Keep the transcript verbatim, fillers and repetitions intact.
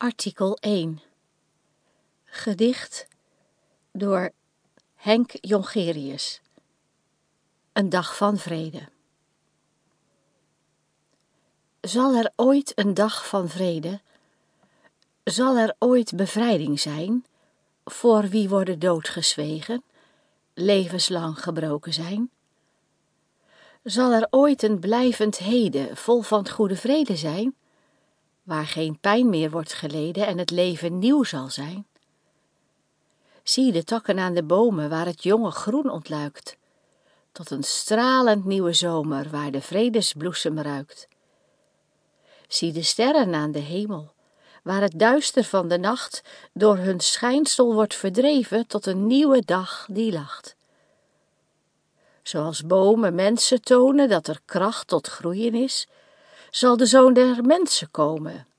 Artikel één. Gedicht door Henk Jongerius. Een dag van vrede. Zal er ooit een dag van vrede, zal er ooit bevrijding zijn, voor wie worden doodgezwegen, levenslang gebroken zijn? Zal er ooit een blijvend heden vol van goede vrede zijn, waar geen pijn meer wordt geleden en het leven nieuw zal zijn? Zie de takken aan de bomen waar het jonge groen ontluikt, tot een stralend nieuwe zomer waar de vredesbloesem ruikt. Zie de sterren aan de hemel, waar het duister van de nacht door hun schijnsel wordt verdreven tot een nieuwe dag die lacht. Zoals bomen mensen tonen dat er kracht tot groeien is, zal de Zoon der Mensen komen,